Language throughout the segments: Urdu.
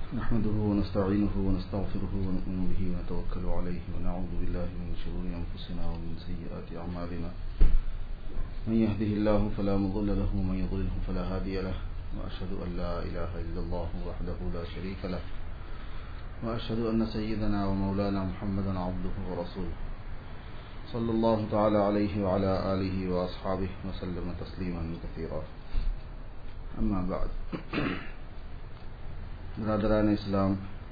نحمده ونستعينه ونستغفره ونؤمن به ونتوكل عليه ونعوذ بالله من شرور أنفسنا ومن سيئات أعمالنا من يهده الله فلا مضل له ومن يضلله فلا هادي له وأشهد أن لا إله إلا الله وحده لا شريك له وأشهد أن سيدنا ومولانا محمدا عبده ورسوله صلى الله تعالى عليه وعلى آله وأصحابه وسلم تسليما كثيرا أما بعد برادران اسلام،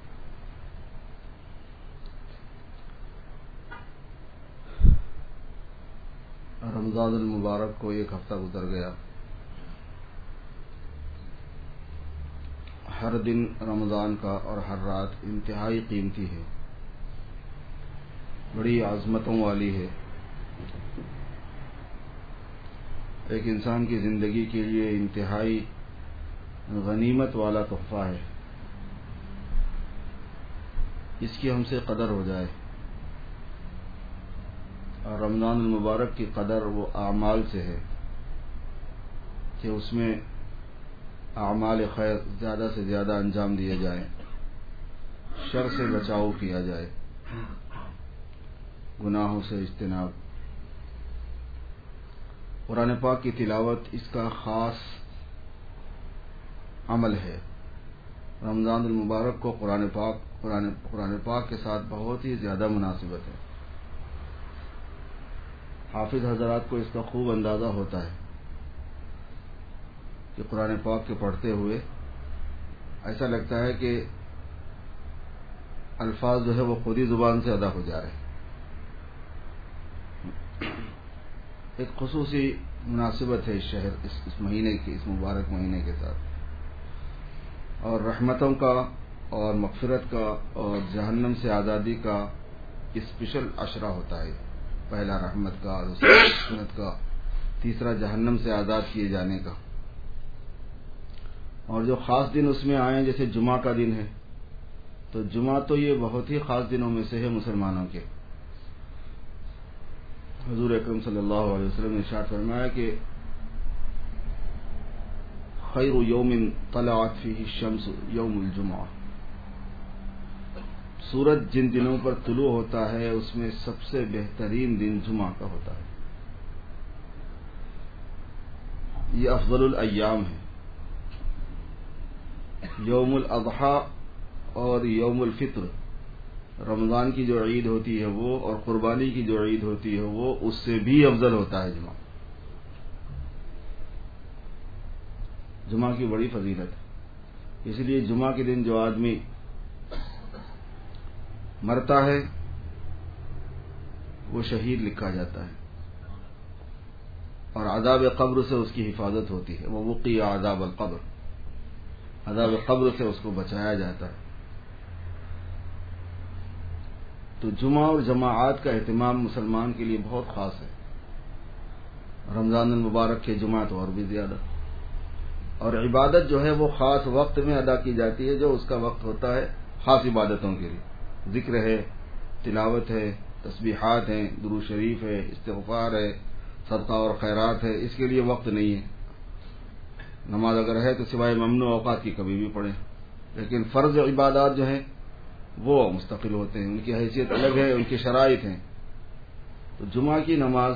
رمضان المبارک کو ایک ہفتہ گزر گیا۔ ہر دن رمضان کا اور ہر رات انتہائی قیمتی ہے، بڑی عظمتوں والی ہے، ایک انسان کی زندگی کے لیے انتہائی غنیمت والا تحفہ ہے۔ اس کی ہم سے قدر ہو جائے، اور رمضان المبارک کی قدر وہ اعمال سے ہے کہ اس میں اعمال خیر زیادہ سے زیادہ انجام دیے جائیں، شر سے بچاؤ کیا جائے، گناہوں سے اجتناب۔ قرآن پاک کی تلاوت اس کا خاص عمل ہے۔ رمضان المبارک کو قرآن پاک کے ساتھ بہت ہی زیادہ مناسبت ہے۔ حافظ حضرات کو اس کا خوب اندازہ ہوتا ہے کہ قرآن پاک کے پڑھتے ہوئے ایسا لگتا ہے کہ الفاظ جو ہے وہ خود ہی زبان سے ادا ہو جا رہے ہیں۔ ایک خصوصی مناسبت ہے اس مہینے کی، اس مبارک مہینے کے ساتھ، اور رحمتوں کا اور مغفرت کا اور جہنم سے آزادی کا اسپیشل عشرہ ہوتا ہے۔ پہلا رحمت کا، دوسرا مغفرت کا، تیسرا جہنم سے آزاد کیے جانے کا۔ اور جو خاص دن اس میں آئے، جیسے جمعہ کا دن ہے، تو جمعہ تو یہ بہت ہی خاص دنوں میں سے ہے مسلمانوں کے۔ حضور اکرم صلی اللہ علیہ وسلم نے ارشاد فرمایا کہ خیر یوم طلعت فیہ الشمس یوم الجمعہ، سورج جن دنوں پر طلوع ہوتا ہے اس میں سب سے بہترین دن جمعہ کا ہوتا ہے۔ یہ افضل الایام ہے۔ یوم الاضحیٰ اور یوم الفطر، رمضان کی جو عید ہوتی ہے وہ، اور قربانی کی جو عید ہوتی ہے وہ، اس سے بھی افضل ہوتا ہے جمعہ۔ جمعہ کی بڑی فضیلت ہے، اس لیے جمعہ کے دن جو آدمی مرتا ہے وہ شہید لکھا جاتا ہے، اور عذاب قبر سے اس کی حفاظت ہوتی ہے۔ وہ وقی عذاب القبر، عذاب قبر سے اس کو بچایا جاتا ہے۔ تو جمعہ اور جماعات کا اہتمام مسلمان کے لیے بہت خاص ہے۔ رمضان المبارک کے جمعہ تو اور بھی زیادہ۔ اور عبادت جو ہے وہ خاص وقت میں ادا کی جاتی ہے، جو اس کا وقت ہوتا ہے خاص عبادتوں کے لیے۔ ذکر ہے، تلاوت ہے، تسبیحات ہیں، درود شریف ہے، استغفار ہے، صدقہ اور خیرات ہے، اس کے لیے وقت نہیں ہے۔ نماز اگر ہے تو سوائے ممنوع اوقات کی کبھی بھی پڑھیں، لیکن فرض عبادات جو ہیں وہ مستقل ہوتے ہیں، ان کی حیثیت الگ ہے، ان کی شرائط ہیں۔ تو جمعہ کی نماز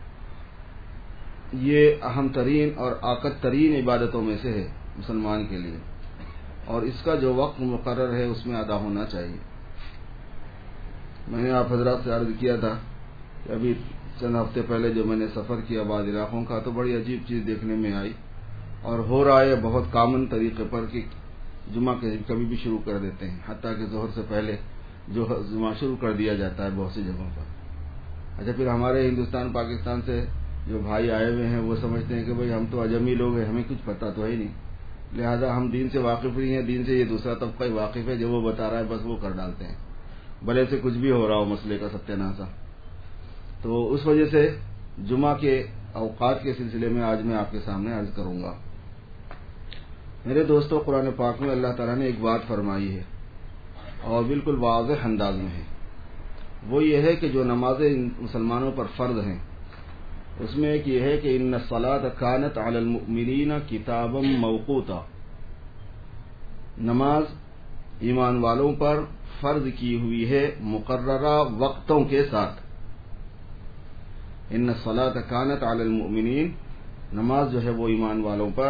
یہ اہم ترین اور آکد ترین عبادتوں میں سے ہے مسلمان کے لیے، اور اس کا جو وقت مقرر ہے اس میں ادا ہونا چاہیے۔ میں نے آپ حضرات سے عرض کیا تھا کہ ابھی چند ہفتے پہلے جو میں نے سفر کیا بعض علاقوں کا، تو بڑی عجیب چیز دیکھنے میں آئی، اور ہو رہا ہے بہت کامن طریقے پر کہ جمعہ کبھی بھی شروع کر دیتے ہیں، حتیٰ کہ ظہر سے پہلے جو جمعہ شروع کر دیا جاتا ہے بہت سی جگہوں پر۔ اچھا، پھر ہمارے ہندوستان پاکستان سے جو بھائی آئے ہوئے ہیں وہ سمجھتے ہیں کہ بھئی ہم تو اجمی لوگ ہیں، ہمیں کچھ پتہ تو ہے نہیں، لہذا ہم دین سے واقف نہیں ہیں، دین سے یہ دوسرا طبقہ ہی واقف ہے، جو وہ بتا رہا ہے بس وہ کر ڈالتے ہیں، بھلے سے کچھ بھی ہو رہا ہو مسئلے کا ستیہ ناسا۔ تو اس وجہ سے جمعہ کے اوقات کے سلسلے میں آج میں آپ کے سامنے عرض کروں گا۔ میرے دوستو، قرآن پاک میں اللہ تعالیٰ نے ایک بات فرمائی ہے، اور بالکل واضح انداز میں ہے، وہ یہ ہے کہ جو نمازیں مسلمانوں پر فرض ہیں اس میں ایک یہ ہے کہ ان الصلاۃ کانت علی المؤمنین کتابا موقوتا، نماز ایمان والوں پر فرض کی ہوئی ہے مقررہ وقتوں کے ساتھ. ان الصلاۃ کانت علی المؤمنین، نماز جو ہے وہ ایمان والوں پر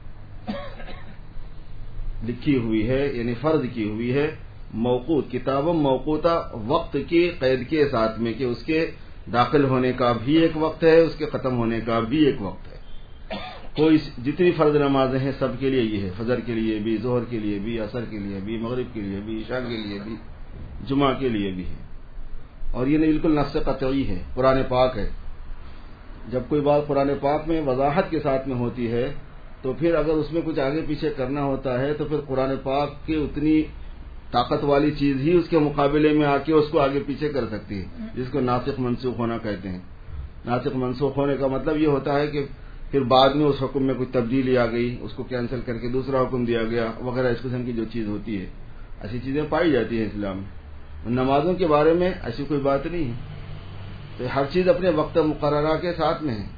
لکھی ہوئی ہے، یعنی فرض کی ہوئی ہے موقوت، کتابوں موقوتہ، وقت کی قید کے ساتھ میں کہ اس کے داخل ہونے کا بھی ایک وقت ہے، اس کے ختم ہونے کا بھی ایک وقت ہے. کوئی جتنی فرض نمازیں ہیں سب کے لیے یہ ہے، فجر کے لیے بھی، ظہر کے لیے بھی، عصر کے لیے بھی، مغرب کے لیے بھی، عشاء کے لیے بھی، جمعہ کے لیے بھی ہے. اور یہ بالکل نص قطعی ہے، قرآن پاک ہے. جب کوئی بات قرآن پاک میں وضاحت کے ساتھ میں ہوتی ہے تو پھر اگر اس میں کچھ آگے پیچھے کرنا ہوتا ہے تو پھر قرآن پاک کی اتنی طاقت والی چیز ہی اس کے مقابلے میں آ کے اس کو آگے پیچھے کر سکتی ہے، جس کو ناسخ منسوخ ہونا کہتے ہیں. ناسخ منسوخ ہونے کا مطلب یہ ہوتا ہے کہ پھر بعد میں اس حکم میں کچھ تبدیلی آ گئی، اس کو کینسل کر کے دوسرا حکم دیا گیا وغیرہ، اس قسم کی جو چیز ہوتی ہے، ایسی چیزیں پائی جاتی ہیں اسلام میں. نمازوں کے بارے میں ایسی کوئی بات نہیں ہے، تو ہر چیز اپنے وقت مقررہ کے ساتھ میں ہے.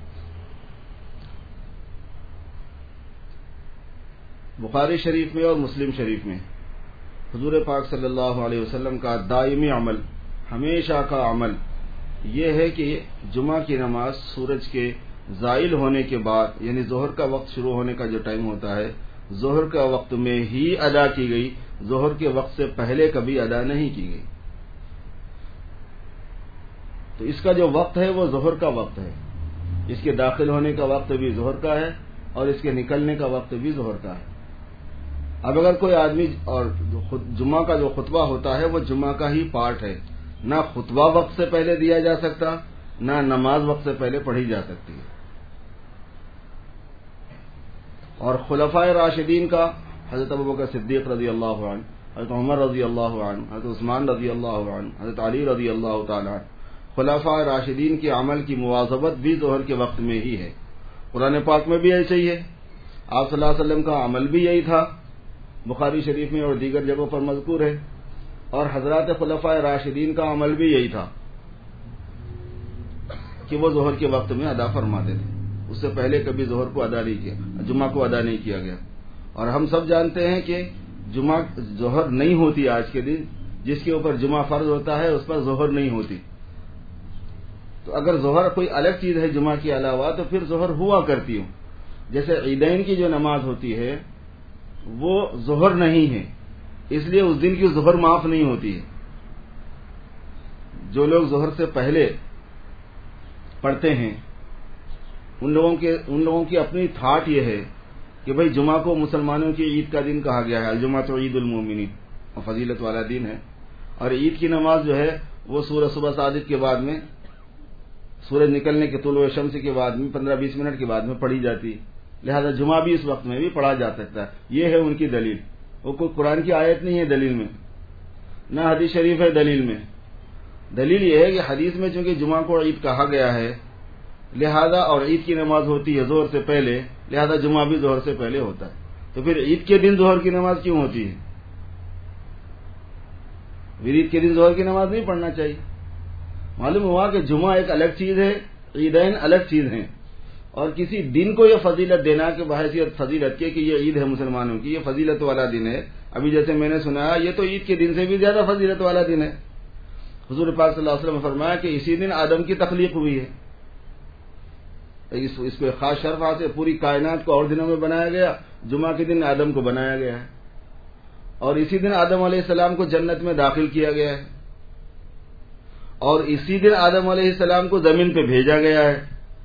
بخاری شریف میں اور مسلم شریف میں حضور پاک صلی اللہ علیہ وسلم کا دائمی عمل، ہمیشہ کا عمل یہ ہے کہ جمعہ کی نماز سورج کے زائل ہونے کے بعد، یعنی ظہر کا وقت شروع ہونے کا جو ٹائم ہوتا ہے، ظہر کا وقت میں ہی ادا کی گئی، ظہر کے وقت سے پہلے کبھی ادا نہیں کی گئی. تو اس کا جو وقت ہے وہ ظہر کا وقت ہے، اس کے داخل ہونے کا وقت بھی ظہر کا ہے اور اس کے نکلنے کا وقت بھی ظہر کا ہے. اب اگر کوئی آدمی، اور جمعہ کا جو خطبہ ہوتا ہے وہ جمعہ کا ہی پارٹ ہے، نہ خطبہ وقت سے پہلے دیا جا سکتا، نہ نماز وقت سے پہلے پڑھی جا سکتی ہے. اور خلفائے راشدین کا، حضرت ابوبکر صدیق رضی اللہ عنہ، حضرت عمر رضی اللہ عنہ، حضرت عثمان رضی اللہ عنہ، حضرت علی رضی اللہ تعالی عنہ، خلفائے راشدین کے عمل کی مواظبت بھی ظہر کے وقت میں ہی ہے. قرآن پاک میں بھی ایسے ہی ہے، آپ صلی اللہ علیہ وسلم کا عمل بھی یہی تھا، بخاری شریف میں اور دیگر جگہوں پر مذکور ہے. اور حضرات خلفائے راشدین کا عمل بھی یہی تھا کہ وہ ظہر کے وقت میں ادا فرماتے تھے، اس سے پہلے کبھی ظہر کو ادا نہیں کیا، جمعہ کو ادا نہیں کیا گیا. اور ہم سب جانتے ہیں کہ جمعہ ظہر نہیں ہوتی آج کے دن، جس کے اوپر جمعہ فرض ہوتا ہے اس پر ظہر نہیں ہوتی. تو اگر ظہر کوئی الگ چیز ہے جمعہ کے علاوہ تو پھر ظہر ہوا کرتی ہوں. جیسے عیدین کی جو نماز ہوتی ہے وہ ظہر نہیں ہے، اس لیے اس دن کی ظہر معاف نہیں ہوتی ہے. جو لوگ ظہر سے پہلے پڑھتے ہیں ان لوگوں کی اپنی تھاٹ یہ ہے کہ بھئی جمعہ کو مسلمانوں کی عید کا دن کہا گیا ہے، الجمعہ تو عید المومنین، اور فضیلت والا دن ہے. اور عید کی نماز جو ہے وہ سورج صبح صادق کے بعد میں، سورج نکلنے کے طلوع شمس کے بعد میں 15-20 منٹ کے بعد میں پڑھی جاتی، لہذا جمعہ بھی اس وقت میں بھی پڑھا جا سکتا ہے. یہ ہے ان کی دلیل. وہ کوئی قرآن کی آیت نہیں ہے دلیل میں، نہ حدیث شریف ہے دلیل میں. دلیل یہ ہے کہ حدیث میں چونکہ جمعہ کو عید کہا گیا ہے لہذا، اور عید کی نماز ہوتی ہے ظہر سے پہلے، لہذا جمعہ بھی ظہر سے پہلے ہوتا ہے. تو پھر عید کے دن ظہر کی نماز کیوں ہوتی ہے؟ پھر عید کے دن ظہر کی نماز نہیں پڑھنا چاہیے. معلوم ہوا کہ جمعہ ایک الگ چیز ہے، عیدین الگ چیز ہیں. اور کسی دن کو یہ فضیلت دینا کہ بحیثیت فضیلت کے کہ یہ عید ہے مسلمانوں کی، یہ فضیلت والا دن ہے، ابھی جیسے میں نے سنایا یہ تو عید کے دن سے بھی زیادہ فضیلت والا دن ہے. حضور پاک صلی اللہ علیہ وسلم نے فرمایا کہ اسی دن آدم کی تخلیق ہوئی ہے. اس کو ایک خاص شرف سے پوری کائنات کو اور دنوں میں بنایا گیا، جمعہ کے دن آدم کو بنایا گیا ہے. اور اسی دن آدم علیہ السلام کو جنت میں داخل کیا گیا ہے، اور اسی دن آدم علیہ السلام کو زمین پہ بھیجا گیا ہے.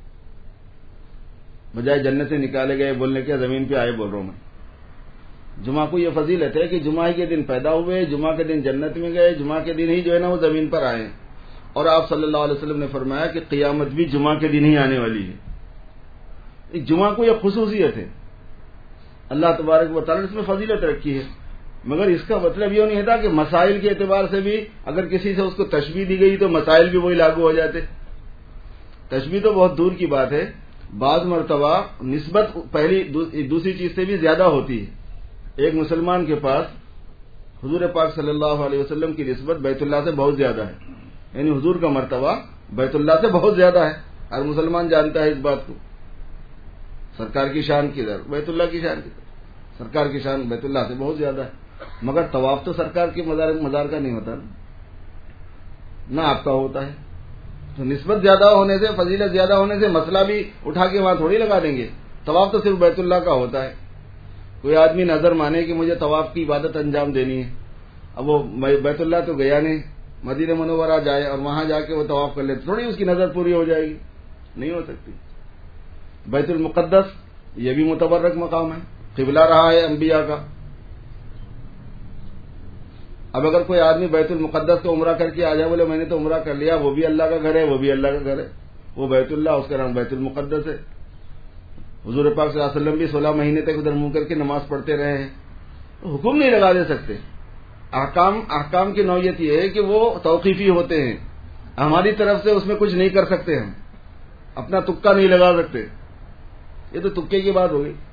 بجائے جنت سے نکالے گئے بولنے کے زمین پہ آئے بول رہا ہوں میں. جمعہ کو یہ فضیلت ہے کہ جمعہ کے دن پیدا ہوئے، جمعہ کے دن جنت میں گئے، جمعہ کے دن ہی جو ہے نا وہ زمین پر آئے. اور آپ صلی اللہ علیہ وسلم نے فرمایا کہ قیامت بھی جمعہ کے دن ہی آنے والی ہے. جمعہ کو یہ خصوصیت ہے، اللہ تبارک و تعالی نے اس میں فضیلت رکھی ہے. مگر اس کا مطلب یہ نہیں تھا کہ مسائل کے اعتبار سے بھی اگر کسی سے اس کو تشبیہ دی گئی تو مسائل بھی وہی لاگو ہو جاتے. تشبیہ تو بہت دور کی بات ہے، بعض مرتبہ نسبت پہلی دوسری چیز سے بھی زیادہ ہوتی ہے. ایک مسلمان کے پاس حضور پاک صلی اللہ علیہ وسلم کی نسبت بیت اللہ سے بہت زیادہ ہے، یعنی حضور کا مرتبہ بیت اللہ سے بہت زیادہ ہے. ہر مسلمان جانتا ہے اس بات کو. سرکار کی شان کی طرف بیت اللہ کی شان کی طرف، سرکار کی شان بیت اللہ سے بہت زیادہ ہے. مگر طواف تو سرکار کے مزار کا نہیں ہوتا نہ آپ کا ہوتا ہے. تو نسبت زیادہ ہونے سے، فضیلت زیادہ ہونے سے مسئلہ بھی اٹھا کے وہاں تھوڑی لگا دیں گے. طواف تو صرف بیت اللہ کا ہوتا ہے. کوئی آدمی نظر مانے کہ مجھے طواف کی عبادت انجام دینی ہے، اب وہ بیت اللہ تو گیا نہیں، مدینہ منورہ جائے اور وہاں جا کے وہ طواف کر لے، تھوڑی اس کی نظر پوری ہو جائے گی، نہیں ہو سکتی. بیت المقدس یہ بھی متبرک مقام ہے، قبلہ رہا ہے انبیاء کا. اب اگر کوئی آدمی بیت المقدس کو عمرہ کر کے آ جائے، بولے میں نے تو عمرہ کر لیا، وہ بھی اللہ کا گھر ہے، وہ بھی اللہ کا گھر ہے، وہ بیت اللہ، اس کا نام بیت المقدس ہے. حضور پاک صلی اللہ علیہ وسلم بھی 16 مہینے تک ادھر منہ کر کے نماز پڑھتے رہے ہیں. حکم نہیں لگا دے سکتے. احکام کی نوعیت یہ ہے کہ وہ توقیفی ہوتے ہیں، ہماری طرف سے اس میں کچھ نہیں کر سکتے، ہم اپنا تکا نہیں لگا سکتے. یہ تو تکے کی بات ہوگی.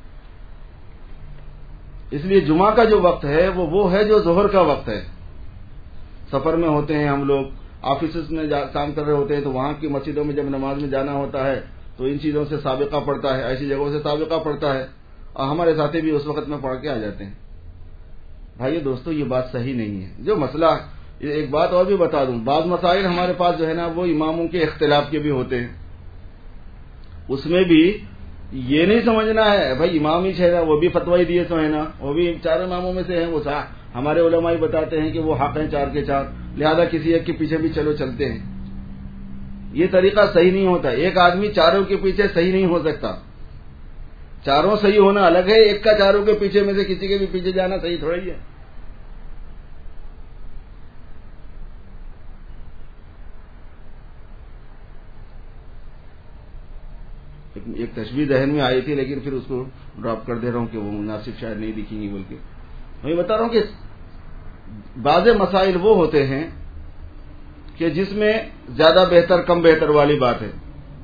اس لیے جمعہ کا جو وقت ہے وہ ہے جو ظہر کا وقت ہے. سفر میں ہوتے ہیں ہم لوگ، آفیسز میں کام کر رہے ہوتے ہیں، تو وہاں کی مسجدوں میں جب نماز میں جانا ہوتا ہے تو ان چیزوں سے سابقہ پڑتا ہے، ایسی جگہوں سے سابقہ پڑتا ہے، اور ہمارے ساتھی بھی اس وقت میں پڑھ کے آ جاتے ہیں. بھائی دوستو یہ بات صحیح نہیں ہے. جو مسئلہ، ایک بات اور بھی بتا دوں، بعض مسائل ہمارے پاس جو ہے نا وہ اماموں کے اختلاف کے بھی ہوتے ہیں. اس میں بھی یہ نہیں سمجھنا ہے بھائی امام ہی ہے نا، وہ بھی فتوی دیے تو ہے نا، وہ بھی 4 اماموں میں سے ہیں، وہ ہمارے علماء ہی بتاتے ہیں کہ وہ حق ہیں 4 کے 4، لہذا کسی ایک کے پیچھے بھی چلتے ہیں. یہ طریقہ صحیح نہیں ہوتا. ایک آدمی 4 کے پیچھے صحیح نہیں ہو سکتا. 4 صحیح ہونا الگ ہے، ایک کا 4 کے پیچھے میں سے کسی کے بھی پیچھے جانا صحیح تھوڑا ہی ہے. ایک تشبیہ ذہن میں آئی تھی لیکن پھر اس کو ڈراپ کر دے رہا ہوں کہ وہ مناسب شاید نہیں دکھیں گی. بلکہ میں بتا رہا ہوں کہ بعض مسائل وہ ہوتے ہیں کہ جس میں زیادہ بہتر کم بہتر والی بات ہے.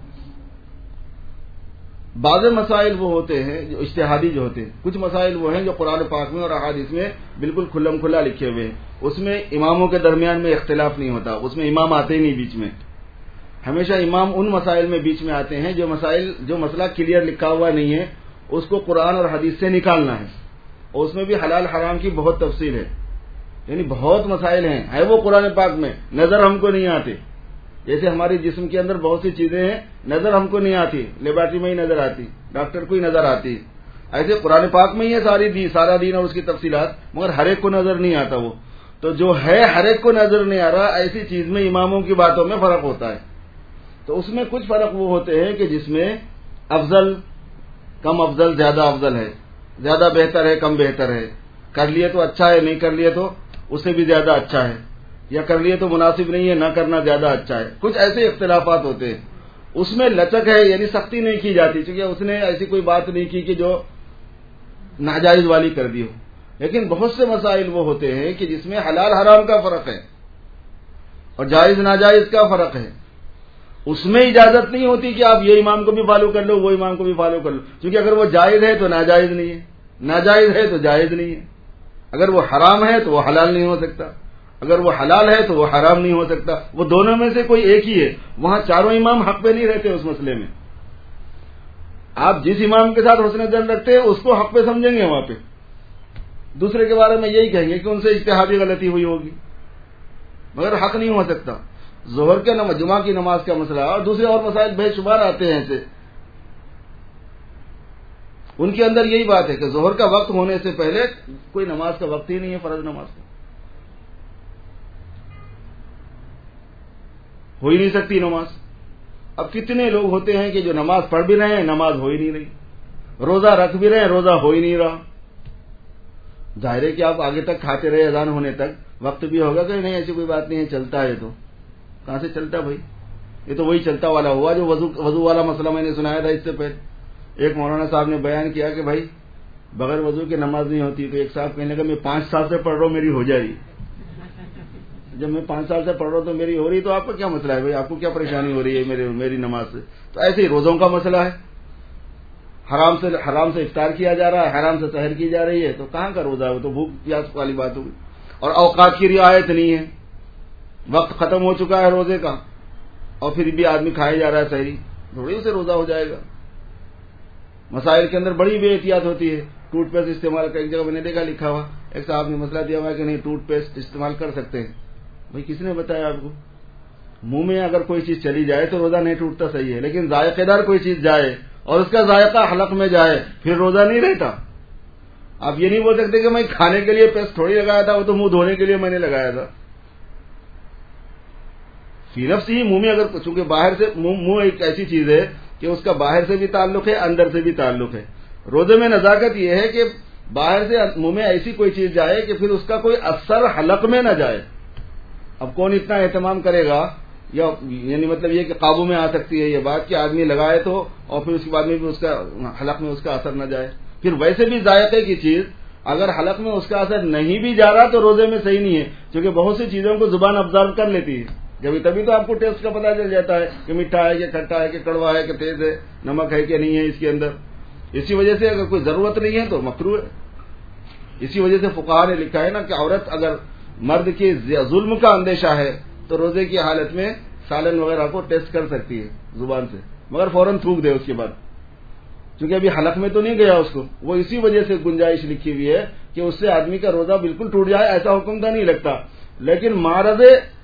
بعض مسائل وہ ہوتے ہیں جو اجتہادی جو ہوتے ہیں. کچھ مسائل وہ ہیں جو قرآن پاک میں اور احادیث میں بالکل کھلم کھلا لکھے ہوئے ہیں. اس میں اماموں کے درمیان میں اختلاف نہیں ہوتا، اس میں امام آتے ہی نہیں بیچ میں. ہمیشہ امام ان مسائل میں بیچ میں آتے ہیں جو مسئلہ کلیئر لکھا ہوا نہیں ہے، اس کو قرآن اور حدیث سے نکالنا ہے. اور اس میں بھی حلال حرام کی بہت تفصیل ہے، یعنی بہت مسائل ہیں، ہے وہ قرآن پاک میں، نظر ہم کو نہیں آتی. جیسے ہماری جسم کے اندر بہت سی چیزیں ہیں نظر ہم کو نہیں آتی، لیبارٹری میں ہی نظر آتی، ڈاکٹر کو ہی نظر آتی. ایسے قرآن پاک میں ہی ہے سارا دین اور اس کی تفصیلات، مگر ہر ایک کو نظر نہیں آتا. وہ تو جو ہے ہر ایک کو نظر نہیں آ رہا، ایسی چیز میں اماموں کی باتوں میں فرق ہوتا ہے. تو اس میں کچھ فرق وہ ہوتے ہیں کہ جس میں افضل کم افضل زیادہ افضل ہے، زیادہ بہتر ہے کم بہتر ہے، کر لیے تو اچھا ہے، نہیں کر لیے تو اس سے بھی زیادہ اچھا ہے، یا کر لیے تو مناسب نہیں ہے، نہ کرنا زیادہ اچھا ہے. کچھ ایسے اختلافات ہوتے ہیں. اس میں لچک ہے، یعنی سختی نہیں کی جاتی، چونکہ اس نے ایسی کوئی بات نہیں کی کہ جو ناجائز والی کر دی ہو. لیکن بہت سے مسائل وہ ہوتے ہیں کہ جس میں حلال حرام کا فرق ہے اور جائز ناجائز کا فرق ہے. اس میں اجازت نہیں ہوتی کہ آپ یہ امام کو بھی فالو کر لو، وہ امام کو بھی فالو کر لو، کیونکہ اگر وہ جائز ہے تو ناجائز نہیں ہے، ناجائز ہے تو جائز نہیں ہے. اگر وہ حرام ہے تو وہ حلال نہیں ہو سکتا، اگر وہ حلال ہے تو وہ حرام نہیں ہو سکتا. وہ دونوں میں سے کوئی ایک ہی ہے. وہاں 4 امام حق پہ نہیں رہتے اس مسئلے میں. آپ جس امام کے ساتھ حسن ظن رکھتے ہیں اس کو حق پہ سمجھیں گے، وہاں پہ دوسرے کے بارے میں یہی کہیں گے کہ ان سے اجتہادی غلطی ہوئی ہوگی، مگر حق نہیں ہو سکتا. ظہر کے جمعہ کی نماز کا مسئلہ اور دوسرے اور مسائل بے شمار آتے ہیں ایسے. ان کے اندر یہی بات ہے کہ ظہر کا وقت ہونے سے پہلے کوئی نماز کا وقت ہی نہیں ہے، فرض نماز کا ہو ہی نہیں سکتی نماز. اب کتنے لوگ ہوتے ہیں کہ جو نماز پڑھ بھی رہے ہیں، نماز ہو ہی نہیں رہی، روزہ رکھ بھی رہے ہیں، روزہ ہو ہی نہیں رہا. ظاہر ہے کہ آپ آگے تک کھاتے رہے اذان ہونے تک، وقت بھی ہوگا کہ نہیں، ایسی کوئی بات نہیں ہے، چلتا ہے. تو کہاں سے چلتا بھائی؟ یہ تو وہی چلتا والا ہوا جو وضو والا مسئلہ میں نے سنایا تھا اس سے پہلے. ایک مولانا صاحب نے بیان کیا کہ بھائی بغیر وضو کے نماز نہیں ہوتی. تو ایک صاحب کہنے لگا میں 5 سال سے پڑھ رہا ہوں، میری ہو جائے گی. جب میں 5 سال سے پڑھ رہا ہوں تو میری ہو رہی، تو آپ کا کیا مسئلہ ہے بھائی؟ آپ کو کیا پریشانی ہو رہی ہے میری نماز سے؟ تو ایسے ہی روزوں کا مسئلہ ہے. حرام سے افطار کیا جا رہا ہے، حرام سے سحر کی جا رہی ہے، تو کہاں کا روزہ ہے؟ وہ تو بھوک پیاس والی بات ہوگی. اور اوقات کی رعایت نہیں ہے، وقت ختم ہو چکا ہے روزے کا اور پھر بھی آدمی کھائے جا رہا ہے سحری، تھوڑی اسے روزہ ہو جائے گا. مسائل کے اندر بڑی بے احتیاط ہوتی ہے. ٹوتھ پیسٹ استعمال کا ایک جگہ میں نے دیکھا لکھا ہوا، ایک صاحب نے مسئلہ دیا ہوا ہے کہ نہیں ٹوتھ پیسٹ استعمال کر سکتے ہیں. بھائی کس نے بتایا آپ کو؟ منہ میں اگر کوئی چیز چلی جائے تو روزہ نہیں ٹوٹتا صحیح ہے، لیکن ذائقے دار کوئی چیز جائے اور اس کا ذائقہ حلق میں جائے پھر روزہ نہیں رہتا. آپ یہ نہیں بول سکتے کہ میں کھانے کے لیے پیسٹ تھوڑی لگایا تھا، وہ تو منہ دھونے کے لیے میں نے لگایا تھا. فی نفسی ہی منہ میں اگر چونکہ باہر سے منہ ایک ایسی چیز ہے کہ اس کا باہر سے بھی تعلق ہے اندر سے بھی تعلق ہے. روزے میں نزاکت یہ ہے کہ باہر سے منہ میں ایسی کوئی چیز جائے کہ پھر اس کا کوئی اثر حلق میں نہ جائے. اب کون اتنا اہتمام کرے گا، یا یعنی مطلب یہ کہ قابو میں آ سکتی ہے یہ بات کہ آدمی لگائے تو اور پھر اس کے بعد میں بھی اس کا حلق میں اس کا اثر نہ جائے. پھر ویسے بھی ذائقے کی چیز اگر حلق میں اس کا اثر نہیں بھی جا رہا تو روزے میں صحیح نہیں ہے، کیونکہ بہت سی چیزوں کو زبان ابزرو کر لیتی ہے. تبھی تو آپ کو ٹیسٹ کا پتہ چل جاتا ہے کہ میٹھا ہے کہ کھٹا ہے کہ کڑوا ہے کہ تیز ہے، نمک ہے کہ نہیں ہے اس کے اندر. اسی وجہ سے اگر کوئی ضرورت نہیں ہے تو مکروہ ہے. اسی وجہ سے فقہا نے لکھا ہے نا کہ عورت اگر مرد کے ظلم کا اندیشہ ہے تو روزے کی حالت میں سالن وغیرہ کو ٹیسٹ کر سکتی ہے زبان سے، مگر فوراً تھوک دے اس کے بعد، کیونکہ ابھی حلق میں تو نہیں گیا اس کو. وہ اسی وجہ سے گنجائش لکھی ہوئی ہے کہ اس سے آدمی کا روزہ بالکل ٹوٹ جائے ایسا حکم تو نہیں لگتا، لیکن معرض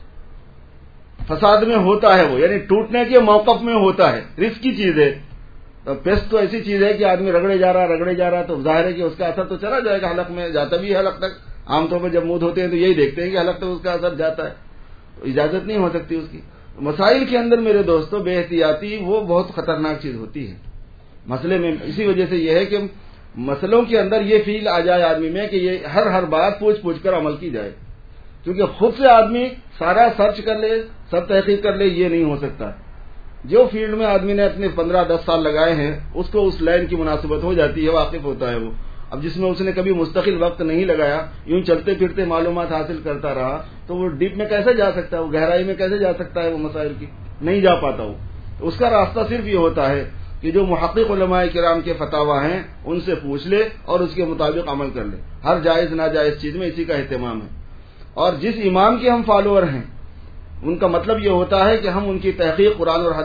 فساد میں ہوتا ہے وہ، یعنی ٹوٹنے کے موقف میں ہوتا ہے، رزق کی چیز ہے. پیسٹ تو ایسی چیز ہے کہ آدمی رگڑے جا رہا تو ظاہر ہے کہ اس کا اثر تو چلا جائے گا حلق میں، جاتا بھی ہے حلق تک. عام طور پر جب منہ دھوتے ہیں تو یہی دیکھتے ہیں کہ حلق تک اس کا اثر جاتا ہے، تو اجازت نہیں ہو سکتی اس کی. مسائل کے اندر میرے دوستوں بے احتیاطی وہ بہت خطرناک چیز ہوتی ہے مسئلے میں. اسی وجہ سے یہ ہے کہ مسئلوں کے اندر یہ فیل آ جائے آدمی میں کہ یہ ہر بات پوچھ کر عمل کی جائے، کیونکہ خود سے آدمی سارا سرچ کر لے، سب تحقیق کر لے، یہ نہیں ہو سکتا. جو فیلڈ میں آدمی نے اپنے 15-10 سال لگائے ہیں اس کو اس لائن کی مناسبت ہو جاتی ہے، واقف ہوتا ہے وہ. اب جس میں اس نے کبھی مستقل وقت نہیں لگایا، یوں چلتے پھرتے معلومات حاصل کرتا رہا، تو وہ ڈیپ میں کیسے جا سکتا ہے، وہ گہرائی میں کیسے جا سکتا ہے، وہ مسائل کی نہیں جا پاتا. وہ اس کا راستہ صرف یہ ہوتا ہے کہ جو محقق علماء کرام کے فتاوی ہیں ان سے پوچھ لے اور اس کے مطابق عمل کر لے. ہر جائز ناجائز چیز میں اسی کا اہتمام ہے. اور جس امام کے ہم فالوور ہیں ان کا مطلب یہ ہوتا ہے کہ ہم ان کی تحقیق قرآن اور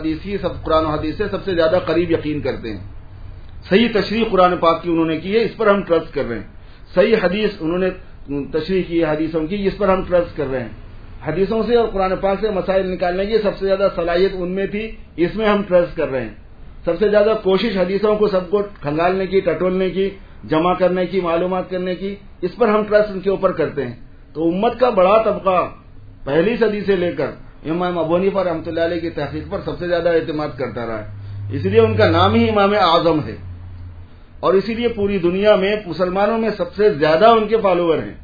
حدیث سے سب سے زیادہ قریب یقین کرتے ہیں. صحیح تشریح قرآن پاک کی انہوں نے کی ہے، اس پر ہم ٹرسٹ کر رہے ہیں. صحیح حدیث انہوں نے تشریح کی ہے حدیثوں کی، اس پر ہم ٹرسٹ کر رہے ہیں. حدیثوں سے اور قرآن پاک سے مسائل نکالنے کی سب سے زیادہ صلاحیت ان میں تھی، اس میں ہم ٹرسٹ کر رہے ہیں. سب سے زیادہ کوشش حدیثوں کو سب کو کھنگالنے کی، ٹٹولنے کی، جمع کرنے کی، معلومات کرنے کی، اس پر ہم ٹرسٹ ان کے اوپر کرتے ہیں. تو امت کا بڑا طبقہ پہلی صدی سے لے کر امام ابو حنیفہ رحمۃ اللہ علیہ کی تحقیق پر سب سے زیادہ اعتماد کرتا رہا ہے. اس لیے ان کا نام ہی امام اعظم ہے، اور اسی لیے پوری دنیا میں مسلمانوں میں سب سے زیادہ ان کے فالوور ہیں.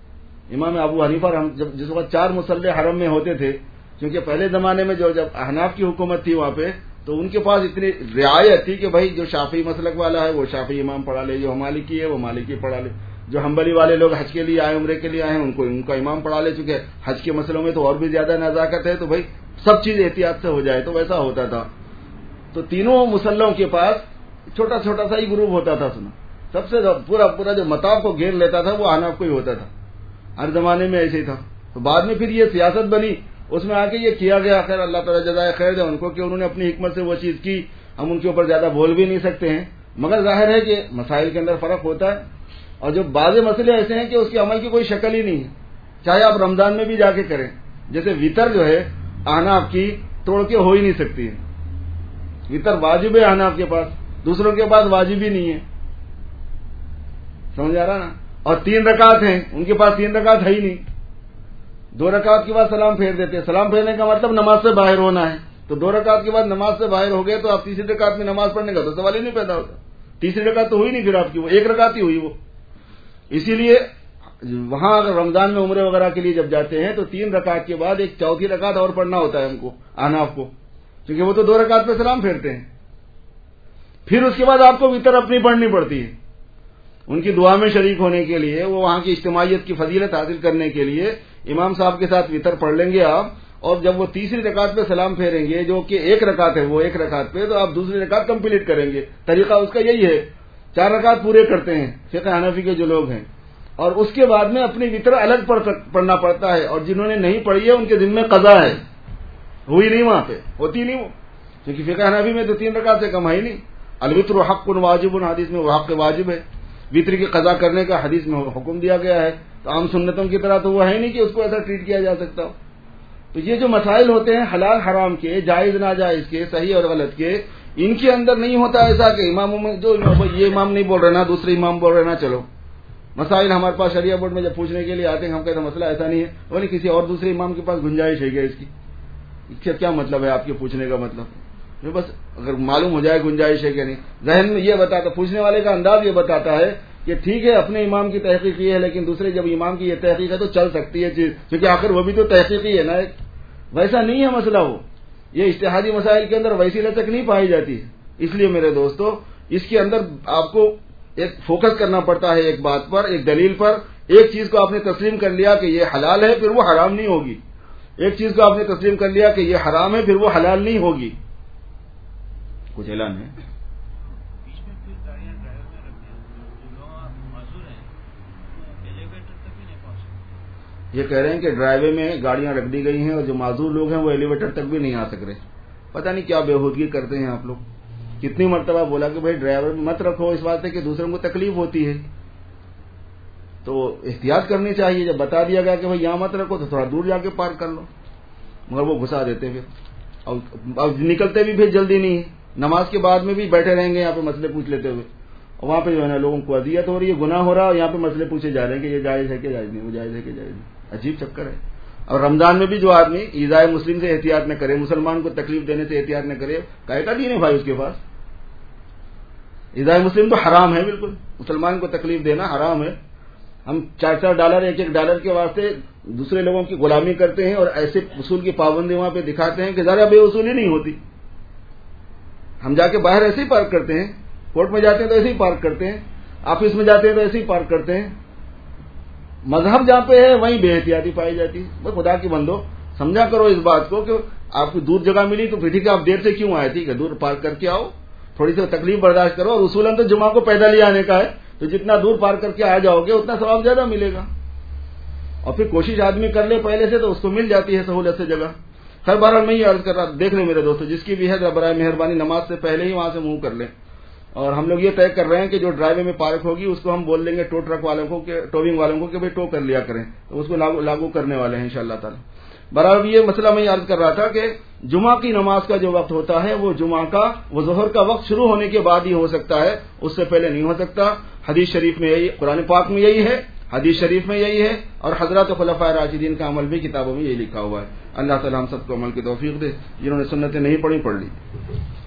امام ابو حنیفہ جس وقت 4 مصلے حرم میں ہوتے تھے، کیونکہ پہلے زمانے میں جب احناف کی حکومت تھی وہاں پہ، تو ان کے پاس اتنی رعایت تھی کہ بھائی جو شافعی مسلک والا ہے وہ شافعی امام پڑھا لے، جو مالکی ہے وہ مالکی پڑھا لے، جو حنبلی والے لوگ حج کے لیے آئے، عمرے کے لیے آئے ہیں، ان کا امام پڑھا لے. چونکہ حج کے مسئلوں میں تو اور بھی زیادہ نزاکت ہے، تو بھائی سب چیز احتیاط سے ہو جائے، تو ویسا ہوتا تھا. تو تینوں مسلوں کے پاس چھوٹا سا ہی گروپ ہوتا تھا. سنا سب سے پورا جو مطاف کو گھیر لیتا تھا وہ احناف کو ہی ہوتا تھا. ہر زمانے میں ایسے ہی تھا. تو بعد میں پھر یہ سیاست بنی، اس میں آ کے یہ کیا گیا. خیر اللہ تعالیٰ جزائے خیر دے ان کو کہ انہوں نے اپنی حکمت سے وہ چیز کی. ہم ان کے اوپر زیادہ بول بھی نہیں سکتے ہیں، مگر ظاہر ہے کہ مسائل کے اندر فرق ہوتا ہے. اور جو بعض مسئلے ایسے ہیں کہ اس کے عمل کی کوئی شکل ہی نہیں ہے، چاہے آپ رمضان میں بھی جا کے کریں. جیسے وطر جو ہے احناف کی توڑ کے ہو ہی نہیں سکتی ہے. وطر واجب ہے احناف کے پاس، دوسروں کے پاس واجب ہی نہیں ہے. سمجھ آ رہا نا. اور 3 رکعت ہیں، ان کے پاس 3 رکعت ہے ہی نہیں. 2 رکعت کے بعد سلام پھیر دیتے ہیں. سلام پھیرنے کا مطلب نماز سے باہر ہونا ہے. تو 2 رکعت کے بعد نماز سے باہر ہو گئے تو آپ تیسری رکعت میں نماز پڑھنے کا تو سوال ہی نہیں پیدا ہوتا. تیسری رکعت تو ہوئی نہیں پھر آپ کی، وہ 1 رکعت ہی ہوئی وہ. اسی لیے وہاں اگر رمضان میں عمرے وغیرہ کے لیے جب جاتے ہیں تو 3 رکعت کے بعد ایک چوتھی رکعت اور پڑھنا ہوتا ہے ہم کو احناف کو، کیونکہ وہ تو 2 رکعت پہ سلام پھیرتے ہیں. پھر اس کے بعد آپ کو وطر اپنی پڑھنی پڑتی ہے. ان کی دعا میں شریک ہونے کے لیے، وہ وہاں کی اجتماعیت کی فضیلت حاصل کرنے کے لیے امام صاحب کے ساتھ وطر پڑھ لیں گے آپ. اور جب وہ تیسری رکعت پہ سلام پھیریں گے جو کہ 1 رکعت ہے، وہ 1 رکعت پہ تو آپ دوسری رکعت کمپلیٹ کریں گے. طریقہ اس کا یہی ہے. 4 رکعت پورے کرتے ہیں فقہ حنفی کے جو لوگ ہیں، اور اس کے بعد میں اپنی وطر الگ پڑھنا پڑتا ہے. اور جنہوں نے نہیں پڑھی ہے ان کے ذمہ قضا ہے، ہوئی نہیں وہاں پہ، ہوتی نہیں وہ، کیونکہ فقہ حنفی میں تو 3 رکعت سے کم ہے ہی نہیں. الوتر حق واجب، حدیث میں وہ حق واجب ہے. وطر کی قضا کرنے کا حدیث میں حکم دیا گیا ہے، تو عام سنتوں کی طرح تو وہ ہے نہیں کہ اس کو ایسا ٹریٹ کیا جا سکتا ہو۔ تو یہ جو مسائل ہوتے ہیں حلال حرام کے، جائز ناجائز کے، صحیح اور غلط کے، ان کے اندر نہیں ہوتا ایسا کہ اماموں میں جو یہ امام نہیں بول رہے نا دوسرے امام بول رہے نا چلو۔ مسائل ہمارے پاس شریعہ بورڈ میں جب پوچھنے کے لیے آتے ہیں ہم کہتے ہیں مسئلہ ایسا نہیں ہے، وہ نہیں کسی اور دوسرے امام کے پاس گنجائش ہے کیا اس کی، کیا مطلب ہے آپ کے پوچھنے کا مطلب؟ بس اگر معلوم ہو جائے گنجائش ہے کہ نہیں، ذہن میں یہ بتاتا، پوچھنے والے کا انداز یہ بتاتا ہے کہ ٹھیک ہے اپنے امام کی تحقیق یہ ہے، لیکن دوسرے جب امام کی یہ تحقیق ہے تو چل سکتی ہے چیز، کیونکہ آخر وہ بھی تو تحقیقی ہے نا۔ ویسا نہیں ہے مسئلہ، وہ یہ اجتہادی مسائل کے اندر ویسی لچک نہیں پائی جاتی۔ اس لیے میرے دوستو اس کے اندر آپ کو ایک فوکس کرنا پڑتا ہے ایک بات پر، ایک دلیل پر۔ ایک چیز کو آپ نے تسلیم کر لیا کہ یہ حلال ہے پھر وہ حرام نہیں ہوگی، ایک چیز کو آپ نے تسلیم کر لیا کہ یہ حرام ہے پھر وہ حلال نہیں ہوگی۔ کچھ اعلان ہے؟ یہ کہہ رہے ہیں کہ ڈرائیو وے میں گاڑیاں رکھ دی گئی ہیں اور جو معذور لوگ ہیں وہ ایلیویٹر تک بھی نہیں آ سک رہے۔ پتہ نہیں کیا بےہودگی کرتے ہیں آپ لوگ۔ کتنی مرتبہ بولا کہ بھائی ڈرائیور مت رکھو، اس بات ہے کہ دوسروں کو تکلیف ہوتی ہے، تو احتیاط کرنی چاہیے۔ جب بتا دیا گیا کہ بھائی یہاں مت رکھو تو تھوڑا دور جا کے پارک کر لو، مگر وہ گھسا دیتے پھر، اور نکلتے بھی پھر جلدی نہیں ہے۔ نماز کے بعد میں بھی بیٹھے رہیں گے یہاں پہ مسئلے پوچھ لیتے ہوئے، اور وہاں پہ جو ہے نا لوگوں کو اذیت ہو رہی ہے، گناہ ہو رہا ہے، اور یہاں پہ مسئلے پوچھے جا رہے ہیں کہ یہ جائز ہے کہ جائز نہیں، وہ جائز ہے کہ جائز نہیں۔ عجیب چکر ہے۔ اور رمضان میں بھی جو آدمی ایذائے مسلم سے احتیاط نہ کرے، مسلمان کو تکلیف دینے سے احتیاط نہ کرے، کہے گا دین ہے بھائی اس کے پاس۔ ایذائے مسلم تو حرام ہے، بالکل مسلمان کو تکلیف دینا حرام ہے۔ ہم $4 $1 کے واسطے دوسرے لوگوں کی غلامی کرتے ہیں اور ایسے اصول کی پابندی وہاں پہ دکھاتے ہیں کہ ذرا بے اصولی نہیں ہوتی۔ ہم جا کے باہر ایسے ہی پارک کرتے ہیں، کورٹ میں جاتے ہیں تو ایسے ہی پارک کرتے ہیں، آفس میں جاتے ہیں تو ایسے ہی پارک کرتے ہیں۔ مذہب جہاں پہ ہے وہیں بے احتیاطی پائی جاتی ہے۔ بھائی خدا کی بندو سمجھا کرو اس بات کو کہ آپ کو دور جگہ ملی تو پھر ٹھیک ہے آپ دیر سے کیوں آئے، ٹھیک ہے دور پارک کر کے آؤ، تھوڑی سی تکلیف برداشت کرو، اور اصولاً تو جمعہ کو پیدل ہی آنے کا ہے، تو جتنا دور پارک کر کے آ جاؤ گے اتنا ثواب زیادہ ملے گا، اور پھر کوشش آدمی کر لے پہلے سے تو اس کو مل جاتی ہے سہولت سے جگہ۔ ہر بار میں یہ عرض کر رہا، دیکھ لیں میرے دوستو جس کی بھی ہے برائے مہربانی نماز سے پہلے ہی وہاں سے منہ کر لیں، اور ہم لوگ یہ طے کر رہے ہیں کہ جو ڈرائیو میں پارک ہوگی اس کو ہم بول دیں گے ٹو ٹرک والوں کو کہ ٹوئنگ والوں کو کہ بھائی ٹو کر لیا کریں، تو اس کو لاگو کرنے والے ہیں انشاءاللہ تعالی۔ برابر یہ مسئلہ میں عرض کر رہا تھا کہ جمعہ کی نماز کا جو وقت ہوتا ہے وہ جمعہ کا وہ ظہر کا وقت شروع ہونے کے بعد ہی ہو سکتا ہے، اس سے پہلے نہیں ہو سکتا۔ حدیث شریف میں یہی، قرآن پاک میں یہی ہے، حدیث شریف میں یہی ہے، اور حضرات خلفائے راشدین کا عمل بھی کتابوں میں یہی لکھا ہوا ہے۔ اللہ تعالی ہم سب کو عمل کی توفیق دے، جنہوں نے سنتیں نہیں پڑھی پڑھ لی۔